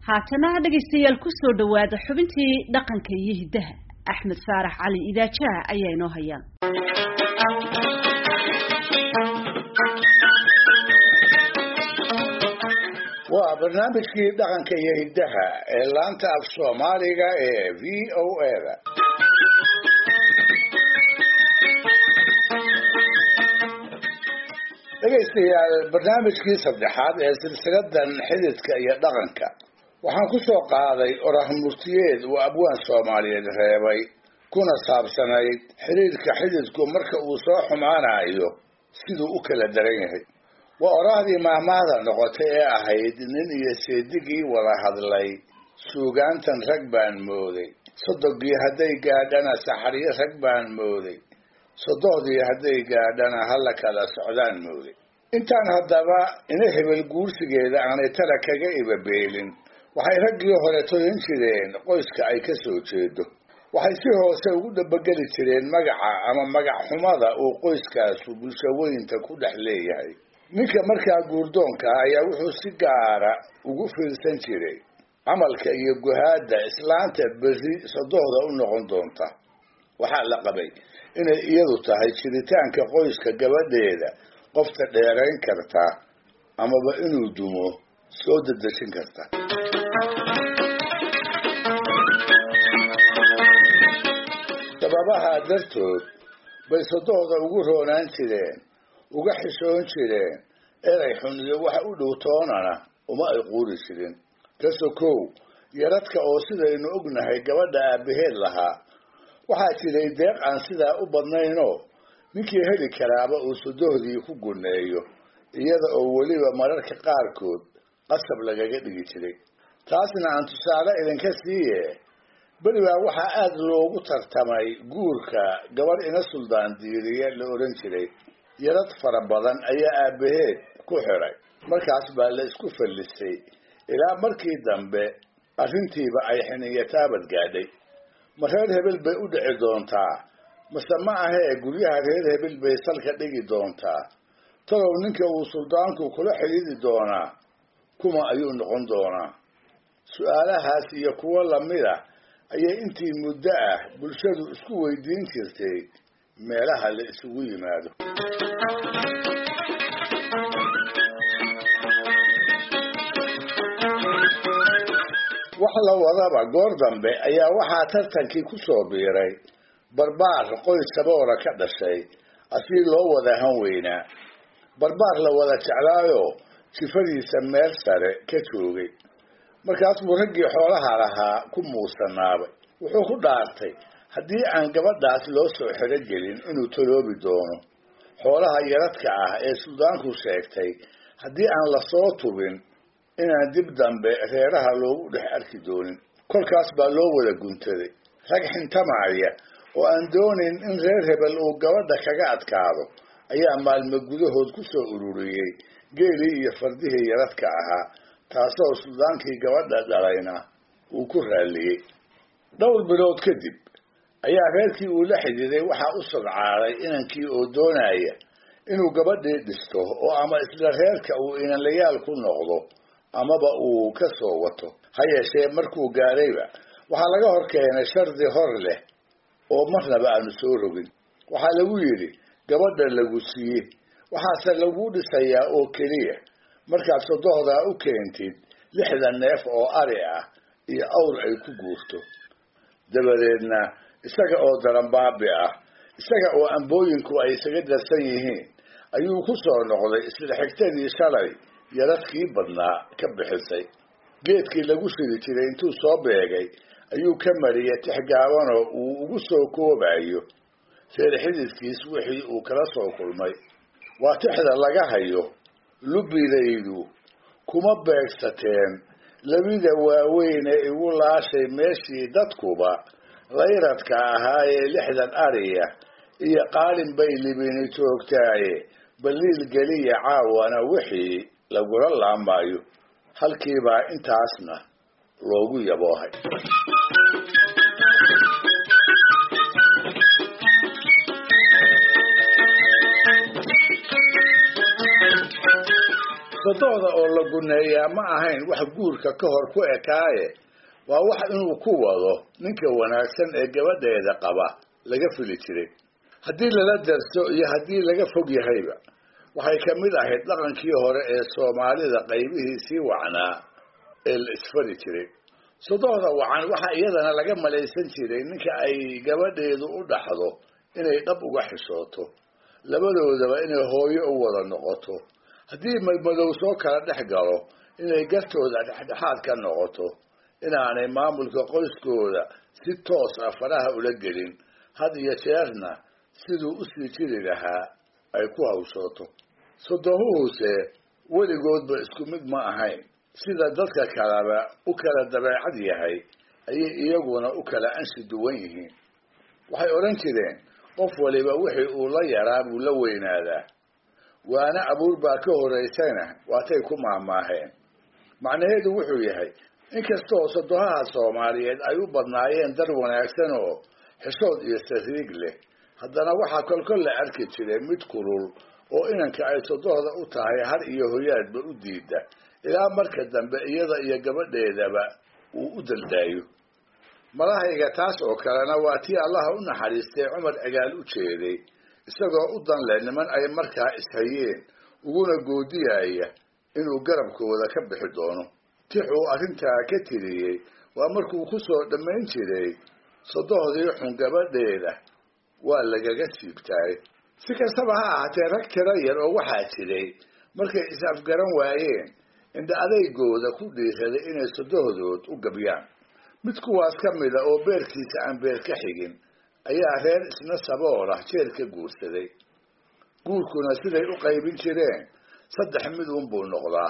haatana dhageystayaal ku soo dhawaada xubintii dhaqanka iyo hidaha Axmed Faarax Cali Idaajaha ayaa inoo hayaan waa barnaamijkii dhaqanka iyo hidaha ee laanta af Soomaaliga ee VOA dhageystayaal barnaamijkii saddexaad ee silsiladan xididka iyo dhaqanka waxaan ku soo qaaday oraah murtiyeed uu abwaan Soomaaliyeed reebay kuna saabsanayd xiriirka xididku marka uu soo xumaanayo siduu u kala daran yahay waa oraahdii maahmaahda noqotay ee ahayd nin iyo seedigii wada hadlay suugaantan rag baan mooday sodogii hadday gaadhana saxariyo rag baan mooday sodohdii hadday gaadhana hala kala socdaan mooday intaan haddaba ina hebel guursigeeda aanay tala kaga ibabeelin waxay raggii hore toyan jireen qoyska ay ka soo jeedo waxay si hoose ugu dabageli jireen magaca ama magac xumada uu qoyskaasu bulshaweynta ku dhex leeyahay ninka markaa guurdoonka ayaa wuxuu si gaara ugu fiirsan jiray camalka iyo guhaada islaanta berri sodohda u noqon doonta waxaa la qabay inay iyadu tahay jiritaanka qoyska gabadheeda qofta dheerayn karta amaba inuu dumo soo dadejin karta sababaha dartood bay sodohda ugu roonaan jireen uga xishoon jireen eray xun iyo waxa u dhow toonana uma ay quuri jirin kasokow yaradka oo sidaynu ognahay gabadha aabaheed lahaa waxaa jiray deeq aan sidaa u badnaynoo ninkii heli karaaba uu sodohdii ku guneeyo iyada oo weliba mararka qaarkood qasab lagaga dhigi jiray taasna aan tusaale idinka siiye beri baa waxaa aada loogu tartamay guurka gabadh ina suldaan diiriye la oran jiray yarad fara badan ayaa aabaheed ku xiray markaas baa la isku fallisay ilaa markii dambe arrintiiba ay xiniyataabad gaadhay ma reer hebel bay u dhici doontaa mase ma ahee guryaha reer hebel bay salka dhigi doontaa talow ninka uu suldaanku kula xidhiidi doonaa kuma ayuu noqon doonaa su-aalahaas iyo kuwo lamid ah ayay intii muddo ah bulshadu isku weydiin jirtay meelaha la isugu yimaado wax la wadaba goor dambe ayaa waxaa tartankii ku soo biiray barbaar qoys saboora ka dhashay asii loo wada han weynaa barbaar la wada jeclaayo jifadiisa meel sare ka joogay markaas buu raggii xoolaha lahaa ku muusanaabay wuxuu ku dhaartay haddii aan gabadhaas loo soo xerogelin inuu taloobi doono xoolaha yaradka ah ee suldaanku sheegtay haddii aan lasoo tubin inaan dib dambe reeraha loogu dhex arki doonin kolkaas baa loo wada guntaday rag xintamaya oo aan doonin in reer hebel uu gabadha kaga adkaado ayaa maalmo gudahood ku soo ururiyey geelii iyo fardihii yaradka ahaa taasoo suldaankii gabadha dhalayna uu ku raalliyey dhowr bilood kadib ayaa reerkii uu la xididay waxaa u sodcaaday inankii oo doonaya inuu gabadhii dhisto oo ama isla reerka uu inanlayaal ku noqdo amaba uu ka soo wato ha yeeshee markuu gaarayba waxaa laga hor keenay shardi hor leh oo marnaba aanu soo rogin waxaa lagu yidhi gabadha lagu siiyey waxaase lagu dhisayaa oo keliya markaad sodohdaa u keentid 60 neef oo ari ah iyo awr ay ku guurto dabadeedna isaga oo daranbaabi ah isaga oo ambooyinku ay isaga darsan yihiin ayuu ku soo noqday isla xigtadii shalay yaradkii badnaa ka bixisay geedkii lagu shiri jiray intuu soo beegay ayuu ka mariyay tixgaabanoo uu ugu soo koobayo reer xididkiis wixii uu kala soo kulmay waa tixda laga hayo lubidaydu kuma beegsateen labida waaweyn ee igu laashay meeshii dadkuba layradka ahaayee 60 ariya iyo qaalin bay libini joogtaaye baliil geliya caawana wixii lagula laamayo halkiibaa intaasna loogu yaboohay sodohda oo la guneeyaa ma ahayn wax guurka ka hor ku ekaaye waa wax inuu ku wado ninka wanaagsan ee gabadheeda qaba laga fili jiray haddii lala darso iyo haddii laga fog yahayba waxay ka mid ahayd dhaqankii hore ee Soomaalida qaybihiisii wacnaa ee la isfari jiray sodohda wacan waxa iyadana laga malaysan jiray ninka ay gabadheedu u dhaxdo inay dhab uga xishooto labadoodaba inay hooyo u wada noqoto haddii madmadow soo kala dhex galo inay gartooda dhexdhexaad ka noqoto inaanay maamulka qoyskooda si toos ah faraha ula gelin had iyo jeerna siduu u sii jiri lahaa ay ku hawshooto sodohuhuse weligoodba isku mid ma ahayn sida dadka kaleba u kala dabeecad yahay ayay iyaguna u kala anshi duwan yihiin waxay odhan jireen qof waliba wixii uu la yaraa buu la weynaadaa waana abuur baa ka horeysana waatay ku maahmaaheen macnaheedu wuxuu yahay inkastoo sodohaha Soomaaliyeed ay u badnaayeen dar wanaagsan oo xishood iyo sariig leh haddana waxaa kolkol la arki jiray mid kulul oo inanka ay sodohda u tahay har iyo hoyaadba u diida ilaa marka dambe iyada iyo gabadheedaba uu u daldaayo malahayga taas oo kalena waa tii Allah u naxariistay Cumar Cigaal u jeeday isagoo u dan leh niman ay markaa ishayeen uguna goodiyaya inuu garabkooda ka bixi doono tixuu arrintaa ka tiriyey waa markuu ku soo dhammayn jiray sodohdii xun gabadheeda waa lagaga siibtay si kastaba ha ahaatee rag tira yar oo waxaa jiray markay is-afgaran waayeen inda adeygooda ku dhiiraday inay sodohdood u gabyaan mid kuwaas ka mida oo beerkiisa aan beer ka xigin ayaa reer isna sabool ah jeer ka guursaday guurkuna siday u qaybin jireen 3 mid buu noqdaa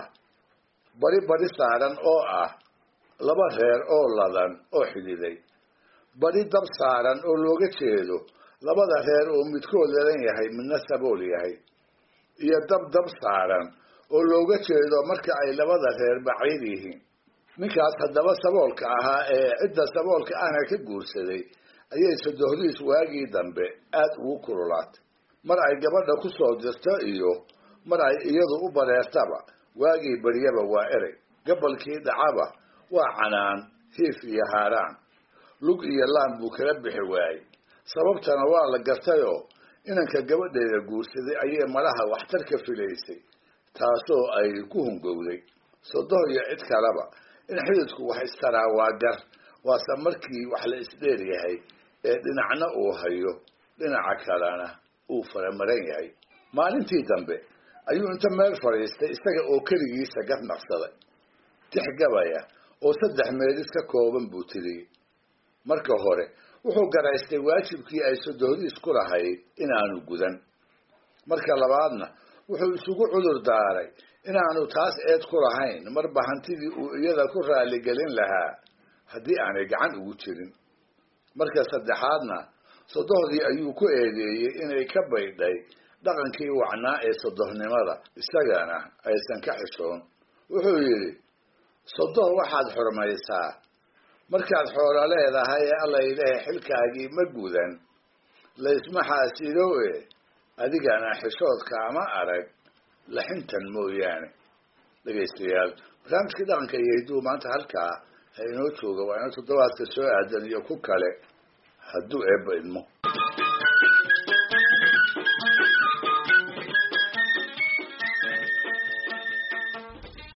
bari saaran oo ah laba reer oo ladan oo xididay bari dab saaran oo looga jeedo labada reer oo midkood ladan yahay midna sabool yahay iyo dab saaran oo looga jeedo marka ay labada reer bacayr yihiin ninkaas haddaba saboolka ahaa ee cidda saboolka ahna ka guursaday ayay sodohdiis waagii dambe aad ugu kululaatay mar ay gabadha ku soo dirto iyo mar ay iyadu u bareertaba waagii bariyaba waa erey gabalkii dhacaba waa canaan hiif iyo haaraan lug iyo laan buu kala bixi waayey sababtana waa la gartayoo inanka gabadheeda guursaday ayay malaha waxtar ka filaysay taasoo ay ku hungowday sodoh iyo cid kaleba in xididku wax istaraa waa gar waase markii wax la isdheer yahay ee dhinacna uu hayo dhinaca kalena uu faramaran yahay maalintii dambe ayuu inta meel fadhiistay isaga oo keligiisa gar naqsaday tix gabaya oo 3 meelis ka kooban buu tiriyey marka hore wuxuu garaystay waajibkii ay sodohdiis ku lahayd inaanu gudan marka labaadna wuxuu isugu cudur daaray inaanu taas eed ku lahayn marba hantidii uu iyada ku raali gelin lahaa haddii aanay gacan ugu jirin marka saddexaadna sodohdii ayuu ku eedeeyey inay ka baydhay dhaqankii wacnaa ee sodohnimada isagana aysan ka xishoon wuxuu yidhi sodoh waxaad xurmaysaa markaad xoolo leedahay ee alla ilaahay xilkaagii ma gudan laysma xaasidowe adigana xishoodka ama arag laxintan mooyaane dhegaystayaal barnaamijkii dhaqanka iyo hidduu maanta halkaa ha inoo jooga waa inoo toddobaadka soo aadan iyo ku kale hadduu eebba idmo